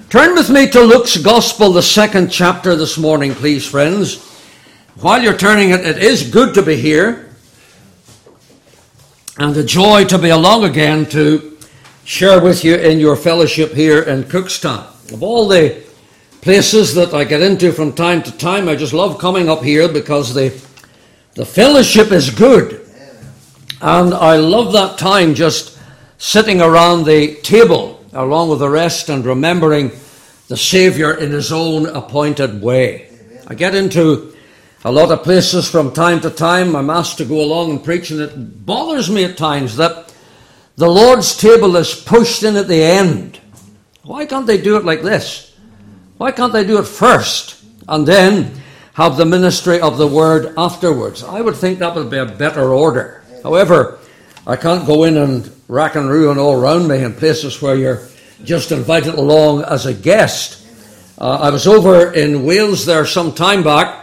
Turn with me to Luke's Gospel, the 2nd chapter this morning, please, friends. While you're turning it is good to be here and a joy to be along again to share with you in your fellowship here in Cookstown. Of all the places that I get into from time to time, I just love coming up here because the fellowship is good. And I love that time just sitting around the table along with the rest and remembering the Savior in his own appointed way. I get into a lot of places from time to time. I'm asked to go along and preach, and it bothers me at times that the Lord's table is pushed in at the end. Why can't they do it like this? Why can't they do it first and then have the ministry of the word afterwards? I would think that would be a better order. However, I can't go in and rack and ruin all around me in places where you're just invited along as a guest. I was over in Wales there some time back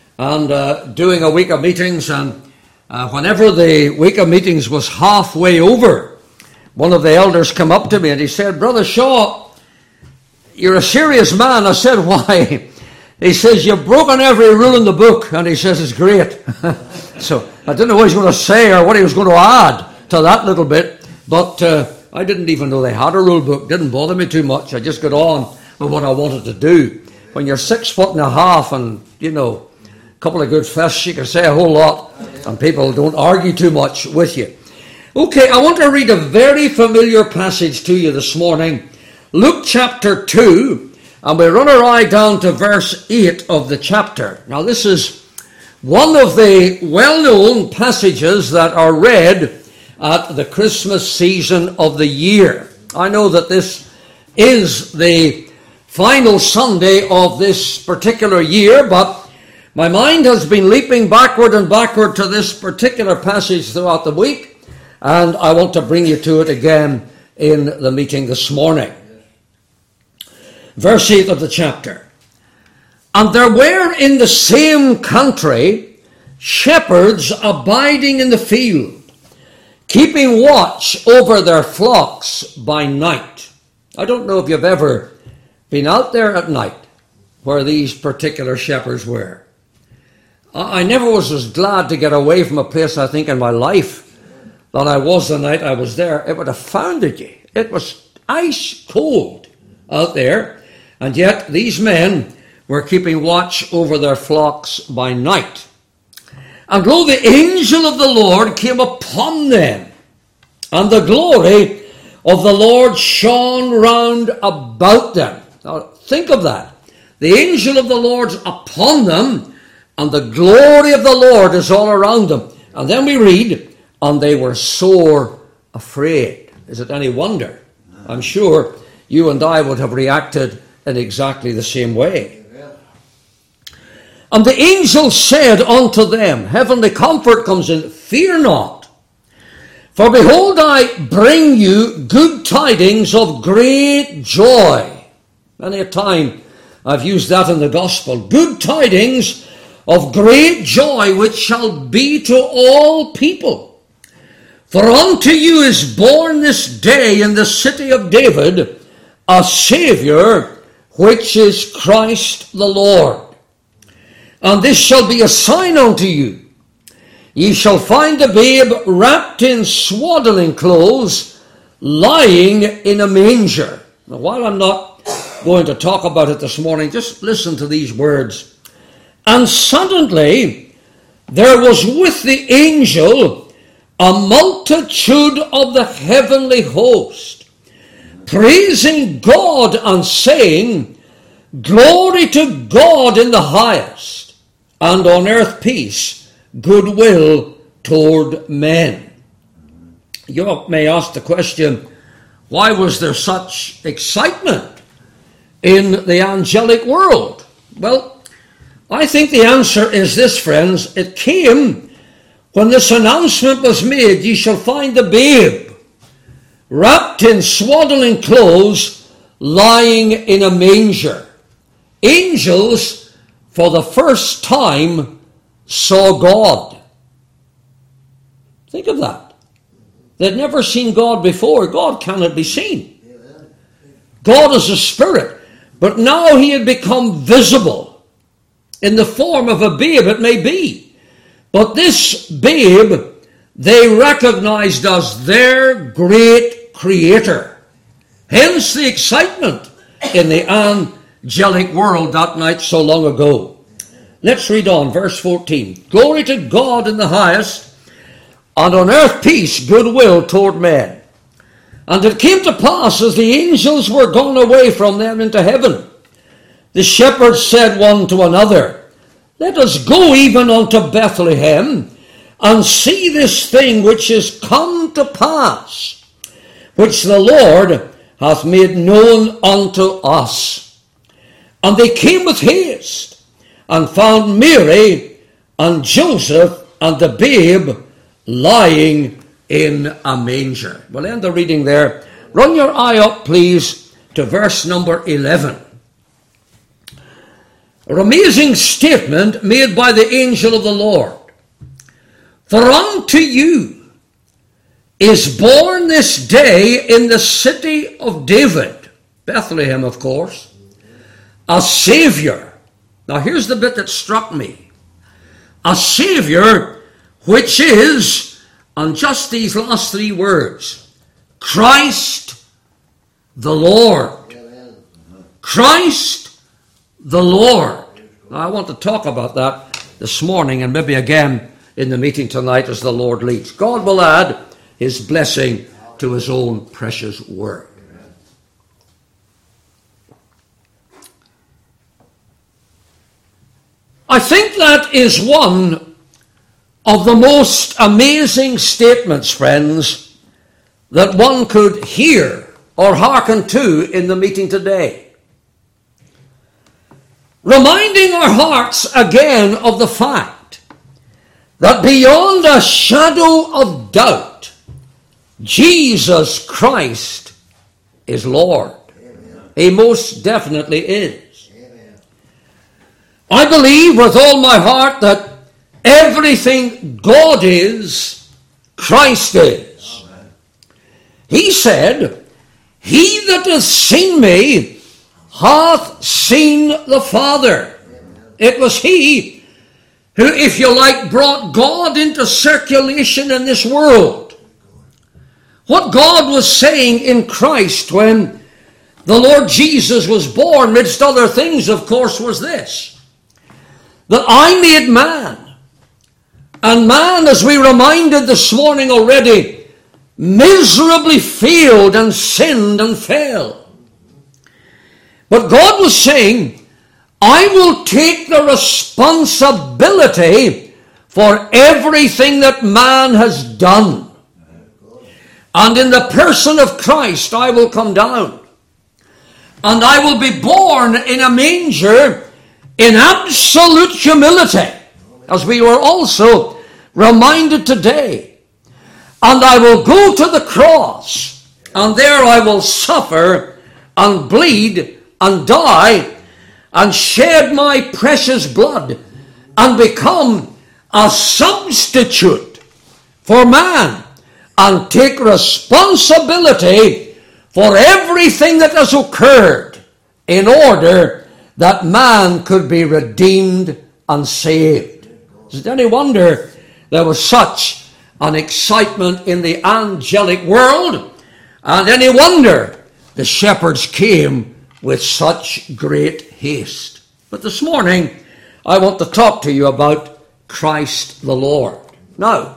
and doing a week of meetings, and whenever the week of meetings was halfway over, one of the elders came up to me and he said, "Brother Shaw, you're a serious man." I said, "Why?" He says, "You've broken every rule in the book." And he says, "It's great." So I didn't know what he was going to say or what he was going to add to that little bit. But I didn't even know they had a rule book. Didn't bother me too much. I just got on with what I wanted to do. When you're 6'1.5" and, a couple of good fists, you can say a whole lot. And people don't argue too much with you. Okay, I want to read a very familiar passage to you this morning. Luke chapter 2. And we run our eye down to verse 8 of the chapter. Now this is one of the well-known passages that are read at the Christmas season of the year. I know that this is the final Sunday of this particular year, but my mind has been leaping backward and backward to this particular passage throughout the week, and I want to bring you to it again in the meeting this morning. Verse 8 of the chapter. "And there were in the same country shepherds abiding in the field, keeping watch over their flocks by night." I don't know if you've ever been out there at night where these particular shepherds were. I never was as glad to get away from a place, I think, in my life than I was the night I was there. It would have founded you. It was ice cold out there, and yet these men were keeping watch over their flocks by night. "And lo, the angel of the Lord came upon them, and the glory of the Lord shone round about them." Now think of that. The angel of the Lord's upon them, and the glory of the Lord is all around them. And then we read, "And they were sore afraid." Is it any wonder? I'm sure you and I would have reacted in exactly the same way. "And the angel said unto them," heavenly comfort comes in, "Fear not, for behold, I bring you good tidings of great joy." Many a time I've used that in the gospel. Good tidings of great joy, which shall be to all people. "For unto you is born this day in the city of David a Saviour, which is Christ the Lord. And this shall be a sign unto you. Ye shall find a babe wrapped in swaddling clothes, lying in a manger." Now, while I'm not going to talk about it this morning, just listen to these words. "And suddenly there was with the angel a multitude of the heavenly host, praising God and saying, Glory to God in the highest, and on earth peace, goodwill toward men." You may ask the question, why was there such excitement in the angelic world? Well, I think the answer is this, friends. It came when this announcement was made, "Ye shall find the babe wrapped in swaddling clothes, lying in a manger." Angels, for the first time, saw God. Think of that. They'd never seen God before. God cannot be seen. God is a spirit. but now he had become visible in the form of a babe, it may be. But this babe they recognized as their great creator. Hence the excitement in the angelic world that night so long ago. Let's read on, verse 14. Glory to God in the highest, and on earth peace, goodwill toward men. And it came to pass, as the angels were gone away from them into heaven, the shepherds said one to another, Let us go even unto Bethlehem, and see this thing which is come to pass, which the Lord hath made known unto us. And they came with haste, and found Mary and Joseph and the babe lying in a manger. We'll end the reading there. Run your eye up, please, to verse number 11. An amazing statement made by the angel of the Lord. For unto you is born this day in the city of David, Bethlehem, of course, a Savior. Now here's the bit that struck me. A Savior, which is, and just these last three words, Christ the Lord. Christ the Lord. Now I want to talk about that this morning, and maybe again in the meeting tonight as the Lord leads. God will add his blessing to his own precious word. I think that is one of the most amazing statements, friends, that one could hear or hearken to in the meeting today. Reminding our hearts again of the fact that beyond a shadow of doubt, Jesus Christ is Lord. Amen. He most definitely is. Amen. I believe with all my heart that everything God is, Christ is. Amen. He said, He that hath seen me hath seen the Father. Amen. It was he who, if you like, brought God into circulation in this world. What God was saying in Christ when the Lord Jesus was born, midst other things, of course, was this: that I made man. And man, as we reminded this morning already, miserably failed and sinned and fell. But God was saying, I will take the responsibility for everything that man has done. And in the person of Christ, I will come down. And I will be born in a manger in absolute humility, as we were also reminded today. And I will go to the cross, and there I will suffer and bleed and die and shed my precious blood and become a substitute for man and take responsibility for everything that has occurred in order that man could be redeemed and saved. Is it any wonder there was such an excitement in the angelic world, and any wonder the shepherds came with such great haste? But this morning I want to talk to you about Christ the Lord. Now,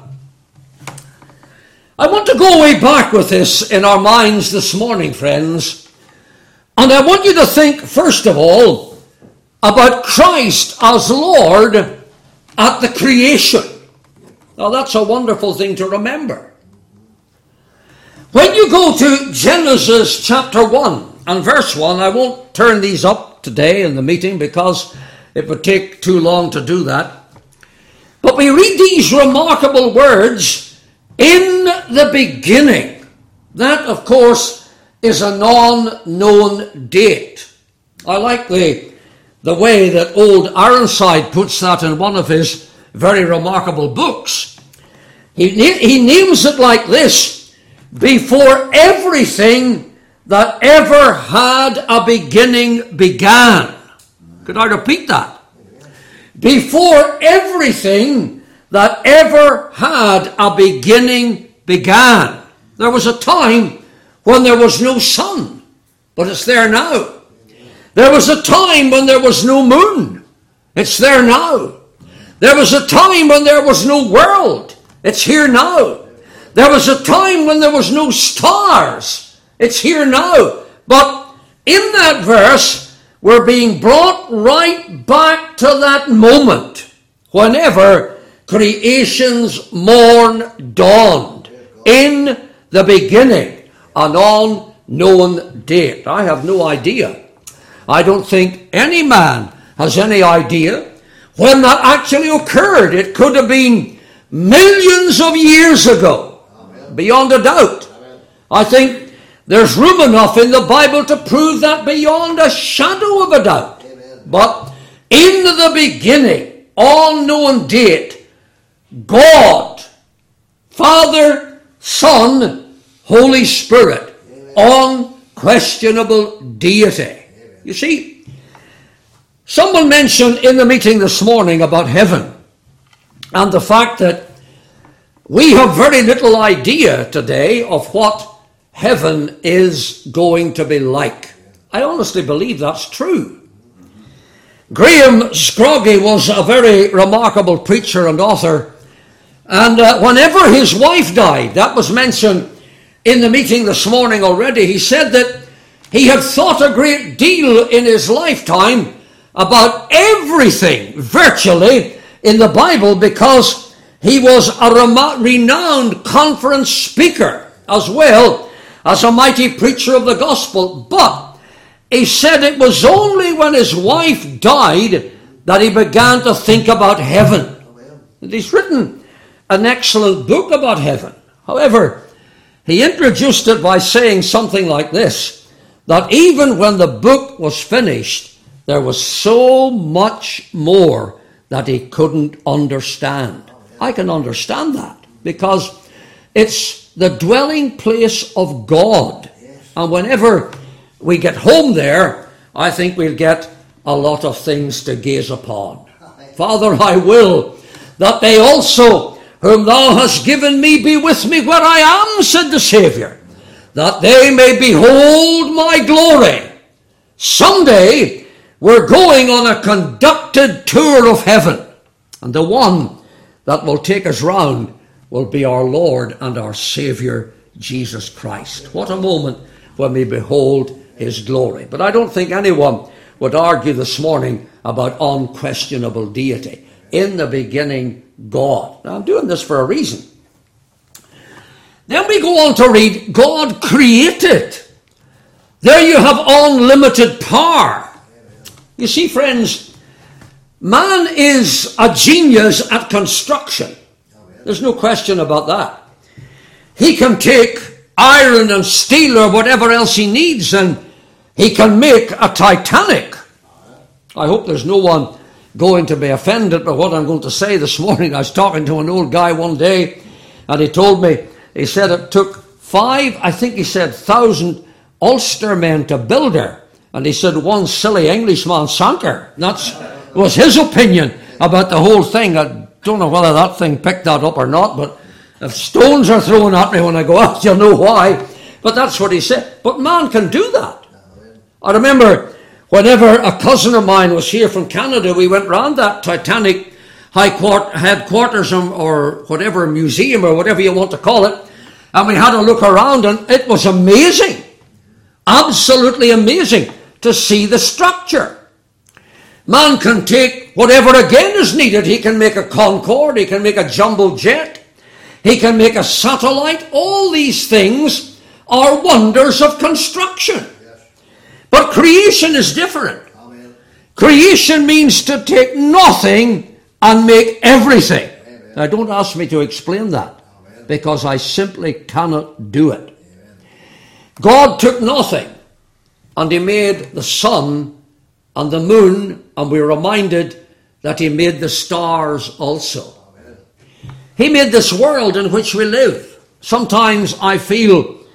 I want to go way back with this in our minds this morning, friends, and I want you to think first of all about Christ as Lord at the creation. Now that's a wonderful thing to remember. When you go to Genesis chapter 1 and verse 1, I won't turn these up today in the meeting because it would take too long to do that. But we read these remarkable words, in the beginning. That, of course, is a non-known date. I like the way that old Ironside puts that in one of his very remarkable books. He names it like this: before everything that ever had a beginning began. Could I repeat that? Before everything that ever had a beginning began. There was a time when there was no sun, but it's there now. There was a time when there was no moon. It's there now. There was a time when there was no world. It's here now. There was a time when there was no stars. It's here now. But in that verse, we're being brought right back to that moment whenever creation's morn dawned. In the beginning, an unknown date. I have no idea. I don't think any man has any idea when that actually occurred. It could have been millions of years ago, beyond a doubt. I think there's room enough in the Bible to prove that beyond a shadow of a doubt. But in the beginning, unknown date, God, Father, Son, Holy Spirit, unquestionable deity. You see, someone mentioned in the meeting this morning about heaven and the fact that we have very little idea today of what heaven is going to be like. I honestly believe that's true. Graham Scroggie was a very remarkable preacher and author, and whenever his wife died, that was mentioned in the meeting this morning already, he said that he had thought a great deal in his lifetime about everything, virtually, in the Bible, because he was a renowned conference speaker as well as a mighty preacher of the gospel. But he said it was only when his wife died that he began to think about heaven. And he's written an excellent book about heaven. However, he introduced it by saying something like this, that even when the book was finished, there was so much more that he couldn't understand. I can understand that because it's the dwelling place of God. And whenever we get home there, I think we'll get a lot of things to gaze upon. Father, I will that they also, whom thou hast given me, be with me where I am, said the Saviour, that they may behold my glory. Someday, we're going on a conducted tour of heaven. And the one that will take us round will be our Lord and our Saviour, Jesus Christ. What a moment when we behold his glory. But I don't think anyone would argue this morning about unquestionable deity. In the beginning, God. Now, I'm doing this for a reason. Then we go on to read, God created. There you have unlimited power. You see, friends, man is a genius at construction. There's no question about that. He can take iron and steel or whatever else he needs, and he can make a Titanic. I hope there's no one going to be offended by what I'm going to say this morning. I was talking to an old guy one day, and he told me, he said it took 1,000 Ulster men to build her. And he said one silly Englishman sank her. That was his opinion about the whole thing. I don't know whether that thing picked that up or not, but if stones are thrown at me when I go out, you'll know why. But that's what he said. But man can do that. I remember whenever a cousin of mine was here from Canada, we went round that Titanic headquarters or whatever, museum or whatever you want to call it, and we had a look around, and it was amazing. Absolutely amazing to see the structure. Man can take whatever again is needed. He can make a Concorde, he can make a jumbo jet, he can make a satellite. All these things are wonders of construction. But creation is different. Amen. Creation means to take nothing and make everything. Amen. Now, don't ask me to explain that, Amen, because I simply cannot do it. Amen. God took nothing and he made the sun and the moon, and we're reminded that he made the stars also. Amen. He made this world in which we live. Sometimes I feel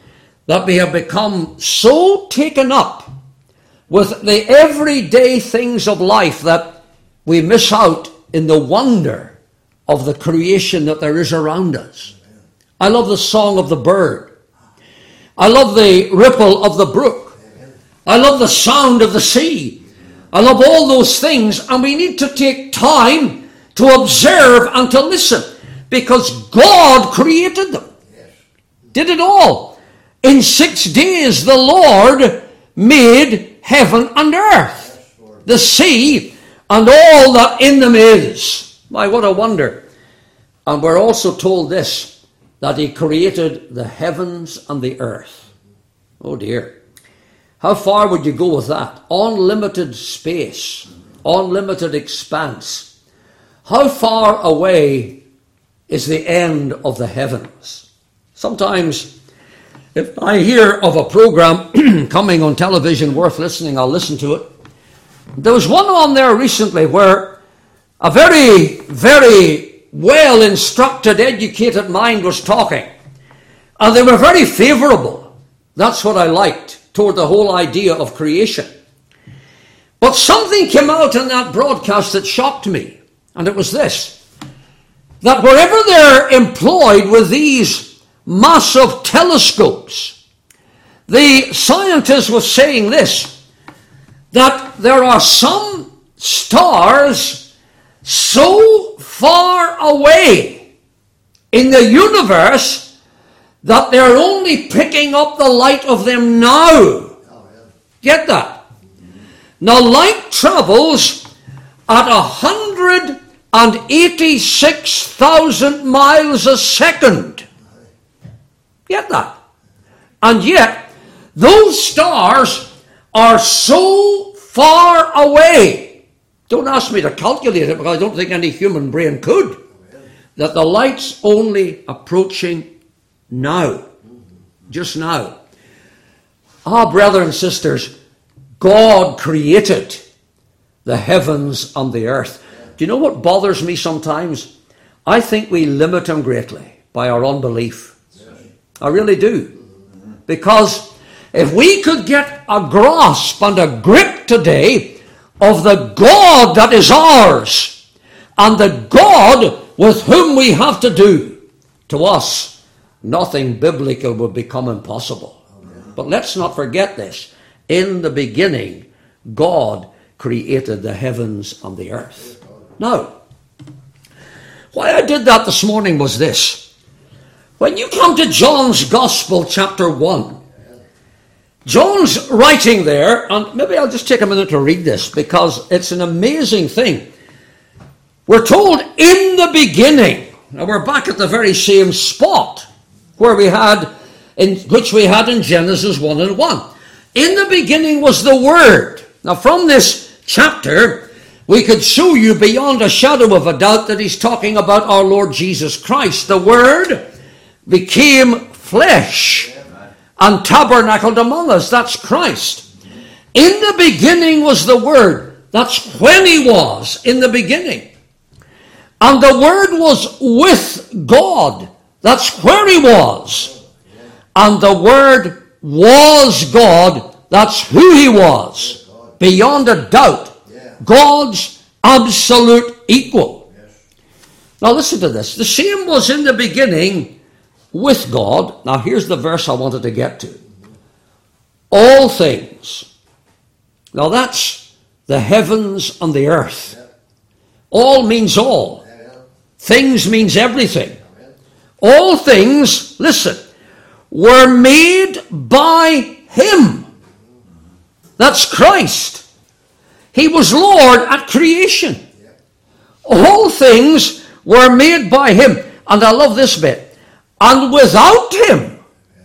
that we have become so taken up with the everyday things of life that we miss out in the wonder of the creation that there is around us. I love the song of the bird. I love the ripple of the brook. I love the sound of the sea. I love all those things, and we need to take time to observe and to listen, because God created them. Did it all. In 6 days the Lord made heaven and earth, the sea, and all that in them is. My, what a wonder. And we're also told this, that he created the heavens and the earth. Oh dear. How far would you go with that? Unlimited space, unlimited expanse. How far away is the end of the heavens? Sometimes, if I hear of a program coming on television worth listening, I'll listen to it. There was one on there recently where a very, very well-instructed, educated mind was talking. And they were very favorable. That's what I liked toward the whole idea of creation. But something came out in that broadcast that shocked me. And it was this: that wherever they're employed with these massive telescopes, the scientist was saying this, that there are some stars so far away in the universe that they're only picking up the light of them now. Get that? Now, light travels at 186,000 miles a second. Get that? And yet, those stars are so far away. Don't ask me to calculate it, because I don't think any human brain could. That the light's only approaching now. Just now. Ah, brothers and sisters, God created the heavens and the earth. Do you know what bothers me sometimes? I think we limit him greatly by our unbelief. I really do. Because if we could get a grasp and a grip today of the God that is ours, and the God with whom we have to do, to us, nothing biblical would become impossible. But let's not forget this. In the beginning, God created the heavens and the earth. Now, why I did that this morning was this. When you come to John's Gospel, chapter 1, John's writing there, and maybe I'll just take a minute to read this, because it's an amazing thing. We're told in the beginning. Now we're back at the very same spot which we had in Genesis 1 and 1. In the beginning was the Word. Now from this chapter, we could show you beyond a shadow of a doubt that he's talking about our Lord Jesus Christ. The Word became flesh and tabernacled among us. That's Christ. In the beginning was the Word. That's when he was, in the beginning. And the Word was with God. That's where he was. And the Word was God. That's who he was. Beyond a doubt. God's absolute equal. Now listen to this. The same was in the beginning with God. Now here's the verse I wanted to get to. All things. Now that's the heavens and the earth. All means all. Things means everything. All things, listen, were made by him. That's Christ. He was Lord at creation. All things were made by him. And I love this bit. And without him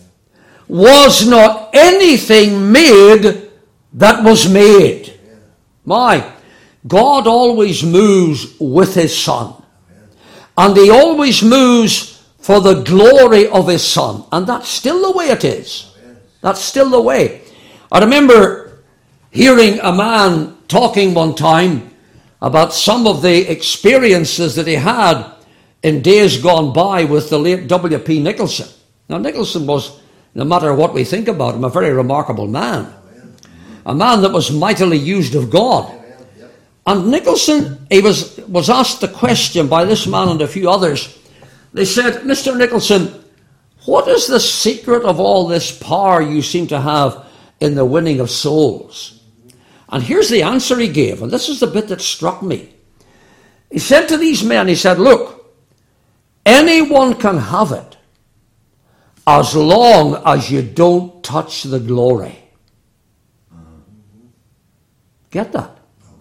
was not anything made that was made. My, God always moves with his Son. And he always moves for the glory of his Son. And that's still the way it is. That's still the way. I remember hearing a man talking one time about some of the experiences that he had in days gone by with the late W.P. Nicholson. Now, Nicholson was no matter what we think about him, a very remarkable man. A man that was mightily used of God. And Nicholson, he was asked the question by this man and a few others. They said, Mr. Nicholson, what is the secret of all this power you seem to have in the winning of souls? And here's the answer he gave, and this is the bit that struck me. He said to these men, he said, look, anyone can have it as long as you don't touch the glory. Get that?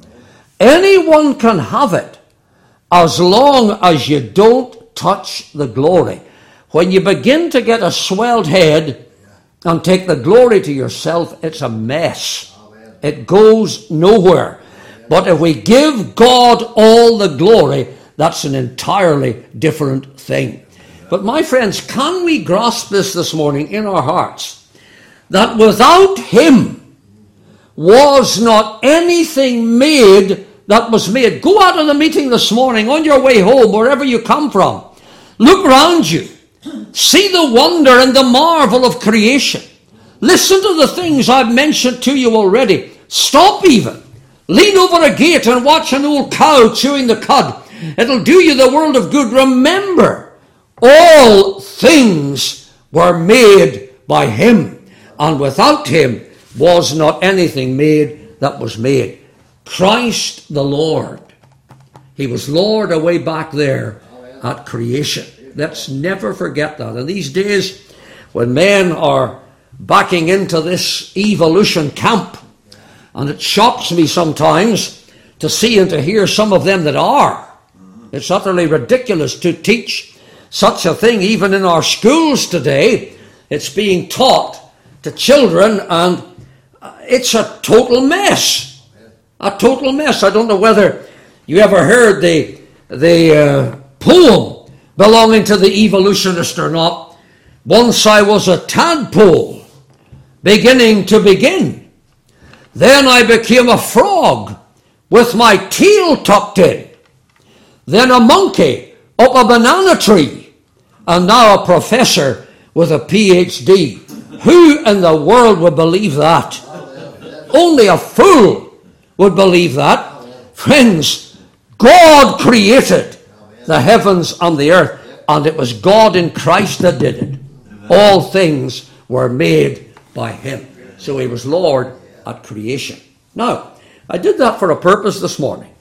Anyone can have it as long as you don't touch the glory. When you begin to get a swelled head and take the glory to yourself, it's a mess. It goes nowhere. But if we give God all the glory, that's an entirely different thing. But my friends, can we grasp this morning in our hearts? That without him was not anything made that was made. Go out of the meeting this morning on your way home, wherever you come from. Look around you. See the wonder and the marvel of creation. Listen to the things I've mentioned to you already. Stop even. Lean over a gate and watch an old cow chewing the cud. It'll do you the world of good. Remember, all things were made by him, and without him was not anything made that was made. Christ the Lord. He was Lord away back there at creation. Let's never forget that. In these days, when men are backing into this evolution camp, and it shocks me sometimes to see and to hear some of them that are. It's utterly ridiculous to teach such a thing even in our schools today. It's being taught to children, and it's a total mess. A total mess. I don't know whether you ever heard the poem belonging to the evolutionist or not. Once I was a tadpole, beginning to begin. Then I became a frog with my tail tucked in. Then a monkey up a banana tree. And now a professor with a PhD. Who in the world would believe that? Only a fool would believe that. Friends, God created the heavens and the earth, and it was God in Christ that did it. All things were made by him. So he was Lord at creation. Now, I did that for a purpose this morning,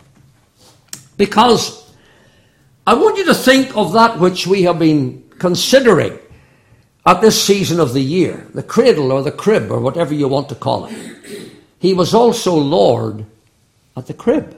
because I want you to think of that which we have been considering at this season of the year, the cradle or the crib or whatever you want to call it. He was also Lord at the crib.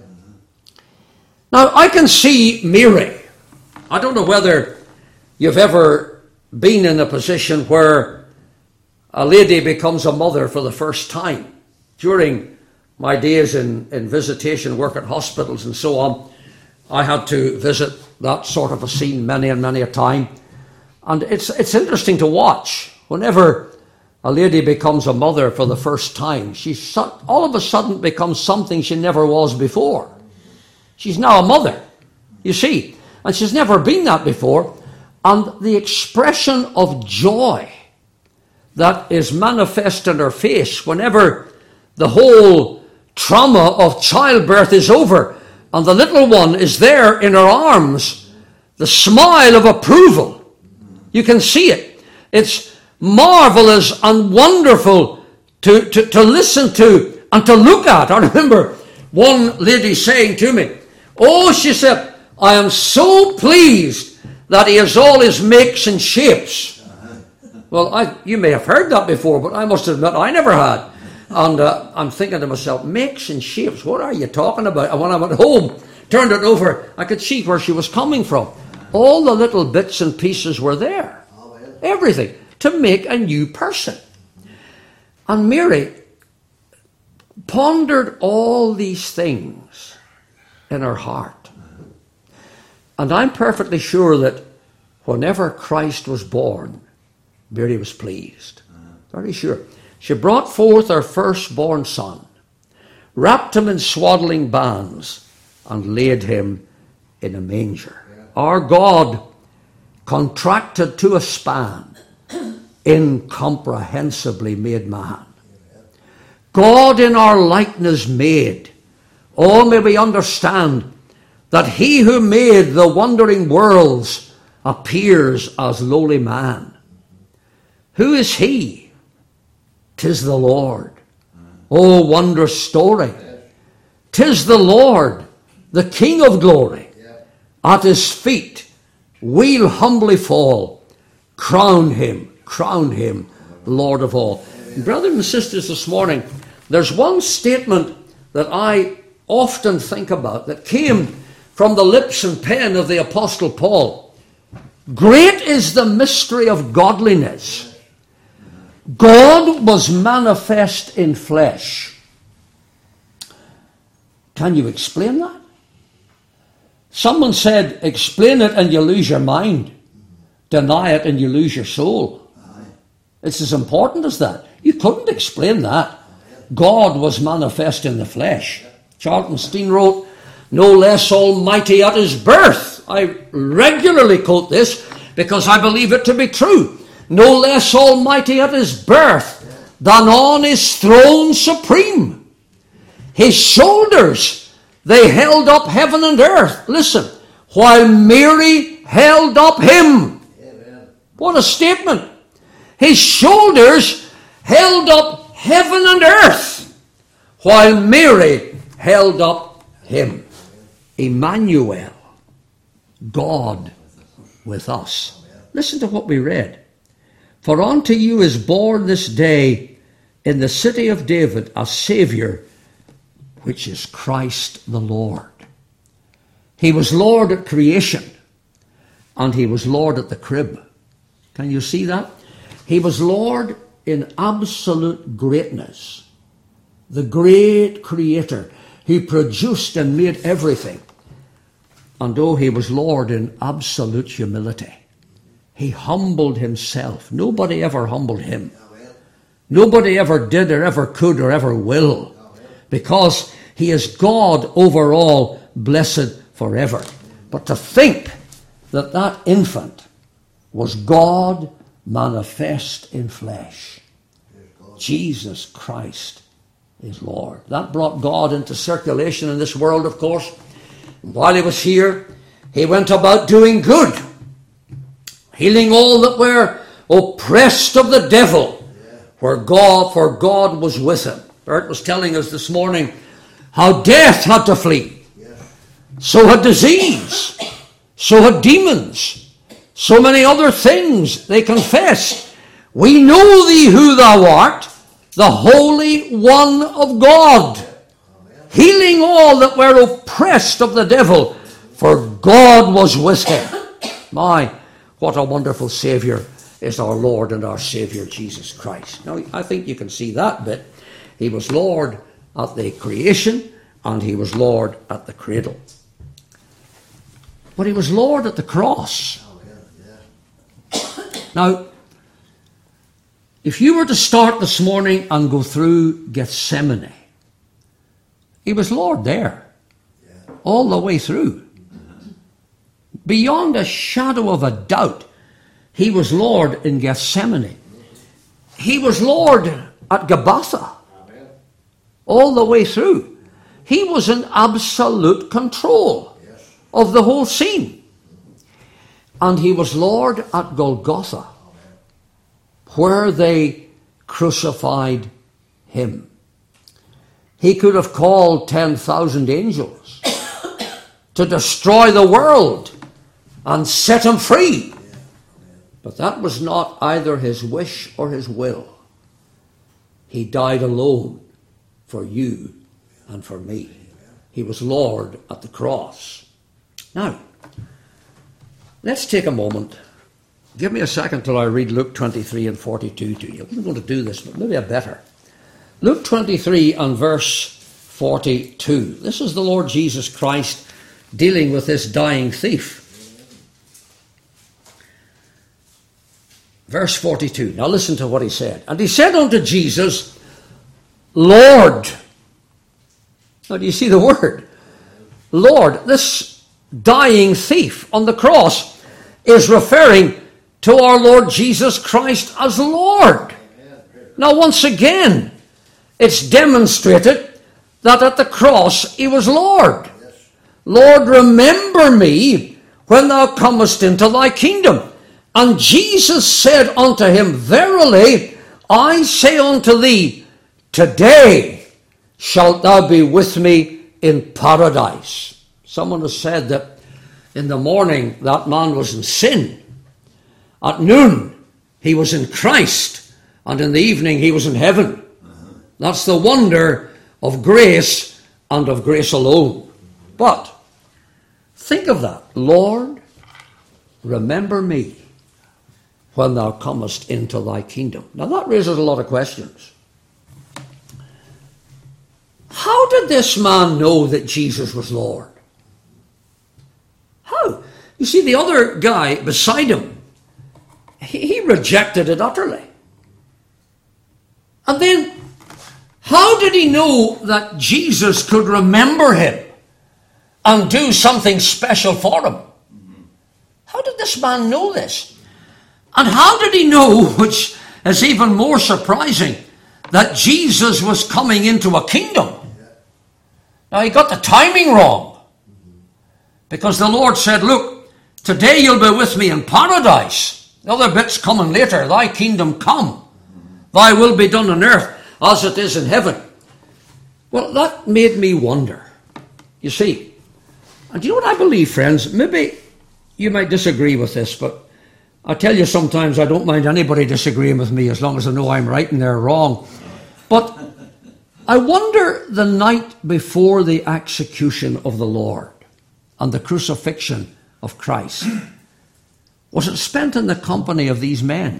Now, I can see Mary. I don't know whether you've ever been in a position where a lady becomes a mother for the first time. During my days in visitation work at hospitals and so on, I had to visit that sort of a scene many and many a time. And it's interesting to watch. Whenever a lady becomes a mother for the first time, she all of a sudden becomes something she never was before. She's now a mother, you see. And she's never been that before. And the expression of joy that is manifest in her face whenever the whole trauma of childbirth is over and the little one is there in her arms, the smile of approval, you can see it. It's marvelous and wonderful to listen to and to look at. I remember one lady saying to me, oh, she said, I am so pleased that he has all his makes and shapes. Well, you may have heard that before, but I must admit I never had. And I'm thinking to myself, makes and shapes, what are you talking about? And when I went home, turned it over, I could see where she was coming from. All the little bits and pieces were there. Everything to make a new person. And Mary pondered all these things in her heart. And I'm perfectly sure that whenever Christ was born, Mary was pleased. Very sure. She brought forth her firstborn son, wrapped him in swaddling bands, and laid him in a manger. Our God contracted to a span incomprehensibly made man. God in our likeness made. Oh, may we understand that he who made the wandering worlds appears as lowly man. Who is he? 'Tis the Lord. Oh, wondrous story. 'Tis the Lord, the King of glory. At his feet we'll humbly fall. Crown him, Lord of all. Brothers and sisters, this morning, there's one statement that I often think about that came from the lips and pen of the Apostle Paul. Great is the mystery of godliness. God was manifest in flesh. Can you explain that? Someone said, explain it and you lose your mind. Deny it and you lose your soul. It's as important as that. You couldn't explain that. God was manifest in the flesh. Charlton Steen wrote, no less almighty at his birth. I regularly quote this because I believe it to be true. No less almighty at his birth than on his throne supreme. His shoulders, they held up heaven and earth. Listen, while Mary held up him. Amen. What a statement. His shoulders held up heaven and earth while Mary held up him. Emmanuel, God with us. Listen to what we read. For unto you is born this day in the city of David a Saviour, which is Christ the Lord. He was Lord at creation, and he was Lord at the crib. Can you see that? He was Lord in absolute greatness. The great Creator. He produced and made everything. And oh, he was Lord in absolute humility. He humbled himself. Nobody ever humbled him. Nobody ever did or ever could or ever will. Because he is God over all, blessed forever. But to think that that infant was God manifest in flesh. Jesus Christ is Lord. That brought God into circulation in this world, of course. And while he was here, he went about doing good, healing all that were oppressed of the devil, for God was with him. Bert was telling us this morning how death had to flee. So had disease. So had demons. So many other things. They confessed, we know thee who thou art, the Holy One of God. Healing all that were oppressed of the devil, for God was with him. My, what a wonderful Saviour is our Lord and our Saviour Jesus Christ. Now, I think you can see that bit. He was Lord at the creation, and he was Lord at the cradle. But he was Lord at the cross. Now, if you were to start this morning and go through Gethsemane, he was Lord there, all the way through. Beyond a shadow of a doubt, he was Lord in Gethsemane. He was Lord at Golgotha, all the way through. He was in absolute control of the whole scene. And he was Lord at Golgotha, where they crucified him. He could have called 10,000 angels to destroy the world and set him free. But that was not either his wish or his will. He died alone for you and for me. He was Lord at the cross. Now, let's take a moment. Give me a second till I read Luke 23 and 42 to you. I'm going to do this, but maybe I better. Luke 23 and verse 42. This is the Lord Jesus Christ dealing with this dying thief. Verse 42. Now listen to what he said. And he said unto Jesus, Lord. Now do you see the word? Lord. This dying thief on the cross is referring to our Lord Jesus Christ as Lord. Now, once again, it's demonstrated that at the cross he was Lord. Lord, remember me when thou comest into thy kingdom. And Jesus said unto him, verily, I say unto thee, today shalt thou be with me in paradise. Someone has said that in the morning that man was in sin. At noon he was in Christ. And in the evening he was in heaven. That's the wonder of grace and of grace alone. But think of that. Lord, remember me when thou comest into thy kingdom. Now that raises a lot of questions. How did this man know that Jesus was Lord? How? You see, the other guy beside him, he rejected it utterly. And then, how did he know that Jesus could remember him and do something special for him? How did this man know this? And how did he know, which is even more surprising, that Jesus was coming into a kingdom? Now, he got the timing wrong. Because the Lord said, look, today you'll be with me in paradise. The other bit's coming later. Thy kingdom come. Thy will be done on earth as it is in heaven. Well, that made me wonder. You see, and do you know what I believe, friends? Maybe you might disagree with this, but I tell you sometimes I don't mind anybody disagreeing with me as long as I know I'm right and they're wrong. But I wonder, the night before the execution of the Lord and the crucifixion of Christ, was it spent in the company of these men?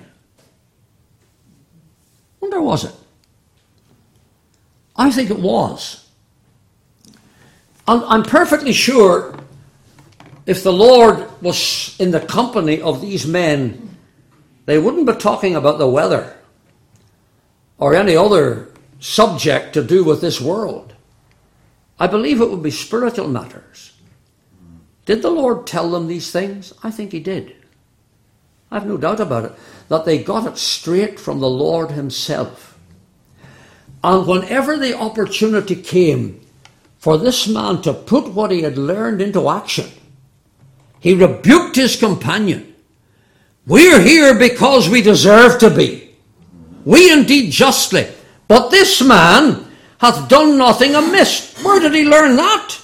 I wonder, was it? I think it was. And I'm perfectly sure if the Lord was in the company of these men, they wouldn't be talking about the weather or any other subject to do with this world. I believe it would be spiritual matters. Did the Lord tell them these things? I think he did. I have no doubt about it, that they got it straight from the Lord himself. And whenever the opportunity came for this man to put what he had learned into action, he rebuked his companion. We're here because we deserve to be. We indeed justly. But this man hath done nothing amiss. Where did he learn that?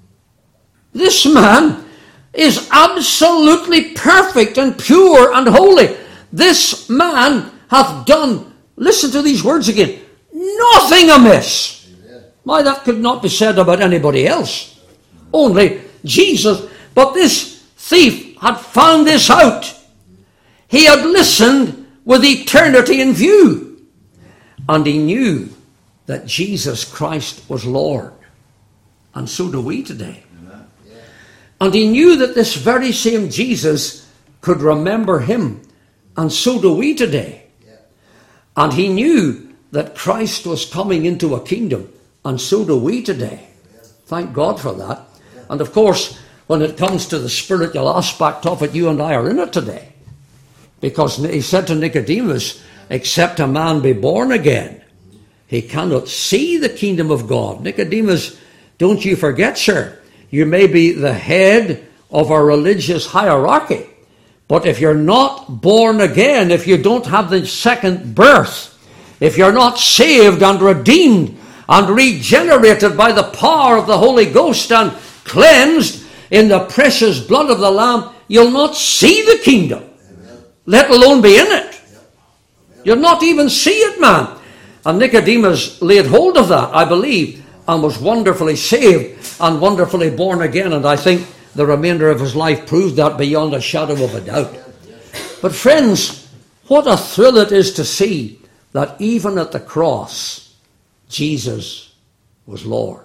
This man is absolutely perfect and pure and holy. This man hath done, listen to these words again, nothing amiss. Why, that could not be said about anybody else. Only Jesus. But this thief had found this out. He had listened with eternity in view. And he knew that Jesus Christ was Lord. And so do we today. And he knew that this very same Jesus could remember him. And so do we today. And he knew that Christ was coming into a kingdom. And so do we today. Thank God for that. And of course, when it comes to the spiritual aspect of it, you and I are in it today. Because he said to Nicodemus, except a man be born again, he cannot see the kingdom of God. Nicodemus, don't you forget, sir, you may be the head of a religious hierarchy, but if you're not born again, if you don't have the second birth, if you're not saved and redeemed and regenerated by the power of the Holy Ghost and cleansed in the precious blood of the Lamb, you'll not see the kingdom, let alone be in it. You'll not even see it, man. And Nicodemus laid hold of that, I believe, and was wonderfully saved and wonderfully born again. And I think the remainder of his life proved that beyond a shadow of a doubt. But friends, what a thrill it is to see that even at the cross, Jesus was Lord.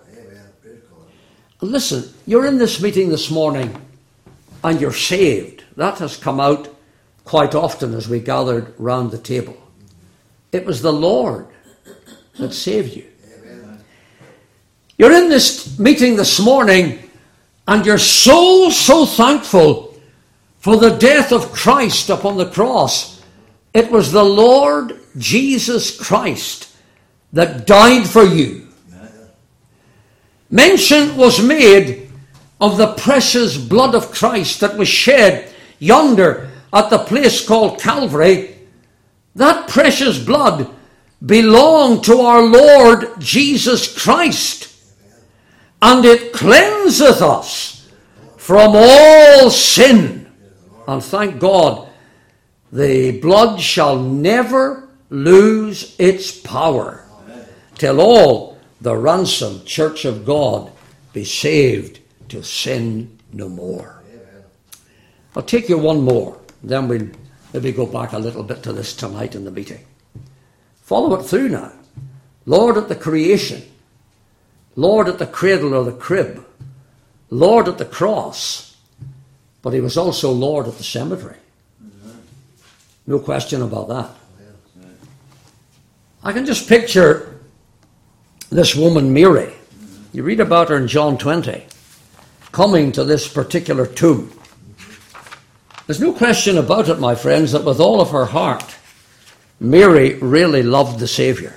And listen, you're in this meeting this morning and you're saved. That has come out quite often as we gathered round the table. It was the Lord that saved you. You're in this meeting this morning and you're so thankful For the death of Christ upon the cross, it was the Lord Jesus Christ that died for you. Mention was made of the precious blood of Christ that was shed yonder at the place called Calvary. That precious blood belonged to our Lord Jesus Christ, and it cleanseth us from all sin. And thank God, the blood shall never lose its power till all the ransomed church of God be saved to sin no more. I'll take you one more, then we'll maybe go back a little bit to this tonight in the meeting. Follow it through now. Lord at the creation, Lord at the cradle or the crib, Lord at the cross, but he was also Lord at the cemetery. No question about that. I can just picture this woman Mary. You read about her in John 20, coming to this particular tomb. There's no question about it, my friends, that with all of her heart, Mary really loved the Saviour.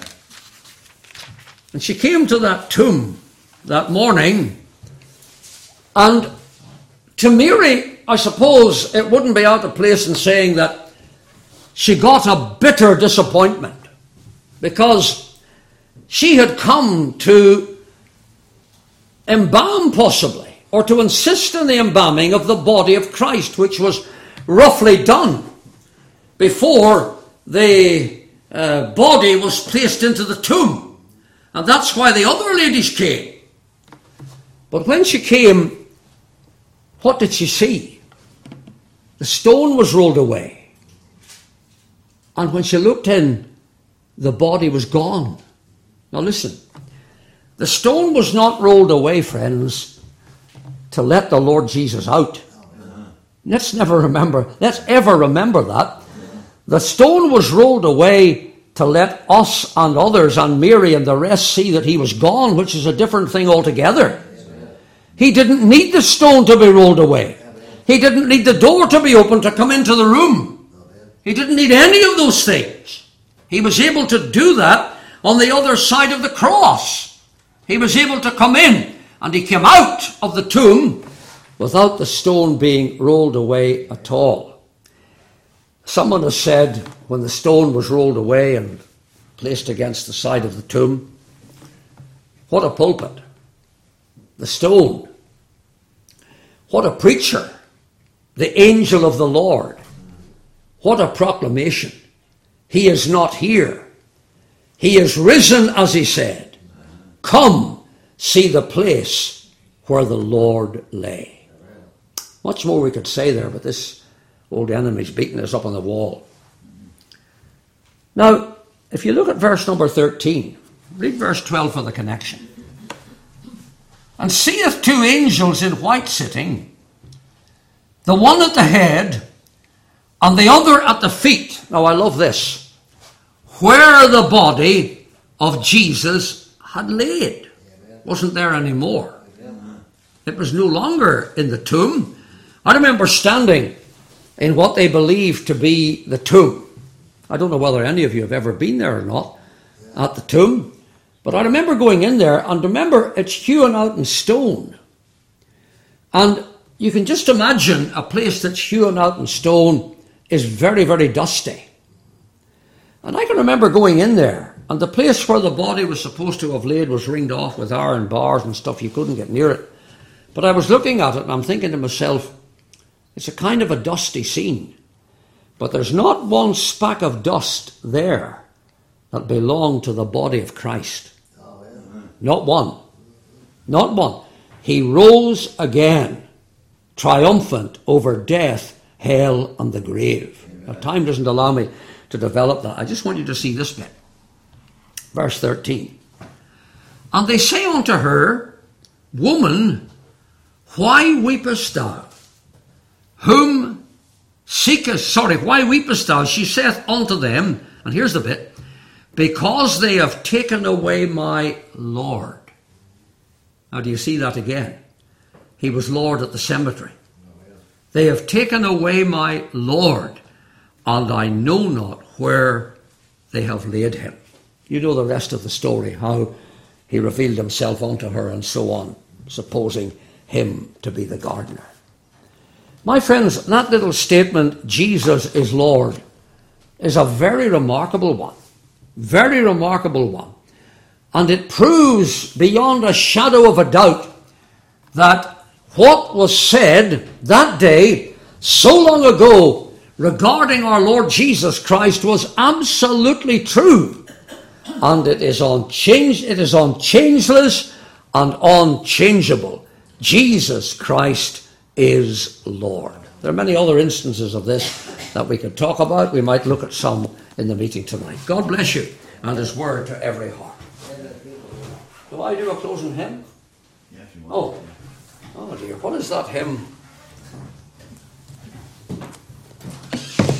And she came to that tomb that morning, and to Mary, I suppose it wouldn't be out of place in saying that she got a bitter disappointment, because she had come to embalm possibly, or to insist on the embalming of the body of Christ, which was roughly done before the body was placed into the tomb. And that's why the other ladies came. But when she came, what did she see? The stone was rolled away. And when she looked in, the body was gone. Now listen, the stone was not rolled away, friends, to let the Lord Jesus out. Let's ever remember that. The stone was rolled away to let us and others and Mary and the rest see that he was gone, which is a different thing altogether. He didn't need the stone to be rolled away. He didn't need the door to be opened to come into the room. He didn't need any of those things. He was able to do that on the other side of the cross. He was able to come in, and he came out of the tomb without the stone being rolled away at all. Someone has said, when the stone was rolled away and placed against the side of the tomb, what a pulpit. The stone. What a preacher. The angel of the Lord. What a proclamation. He is not here. He is risen, as he said. Come, see the place where the Lord lay. Much more we could say there, but this old enemy's beating us up on the wall. Now, if you look at verse number 13, read verse 12 for the connection. And seeth two angels in white sitting, the one at the head, and the other at the feet. Now I love this. Where the body of Jesus had laid. Wasn't there anymore. It was no longer in the tomb. I remember standing in what they believed to be the tomb. I don't know whether any of you have ever been there or not, at the tomb. But I remember going in there, and remember, it's hewn out in stone. And you can just imagine a place that's hewn out in stone is very, very dusty. And I can remember going in there, and the place where the body was supposed to have laid was ringed off with iron bars and stuff. You couldn't get near it. But I was looking at it, and I'm thinking to myself, it's a kind of a dusty scene. But there's not one speck of dust there that belonged to the body of Christ. Not one. Not one. He rose again, triumphant over death, hell, and the grave. Now, time doesn't allow me to develop that. I just want you to see this bit. Verse 13. And they say unto her, Woman, why weepest thou? Why weepest thou? She saith unto them, and here's the bit, because they have taken away my Lord. Now, do you see that again? He was Lord at the cemetery. They have taken away my Lord, and I know not where they have laid him. You know the rest of the story, how he revealed himself unto her and so on, supposing him to be the gardener. My friends, that little statement, Jesus is Lord, is a very remarkable one. Very remarkable one. And it proves beyond a shadow of a doubt that what was said that day, so long ago, regarding our Lord Jesus Christ was absolutely true. And it is unchangeless and unchangeable. Jesus Christ is Lord. There are many other instances of this that we could talk about. We might look at some in the meeting tonight. God bless you and his word to every heart. Do I do a closing hymn? Yes, you want. Oh dear. What is that hymn?